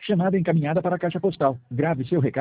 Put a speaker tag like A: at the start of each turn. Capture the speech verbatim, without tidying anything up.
A: Chamada encaminhada para a caixa postal. Grave seu recado.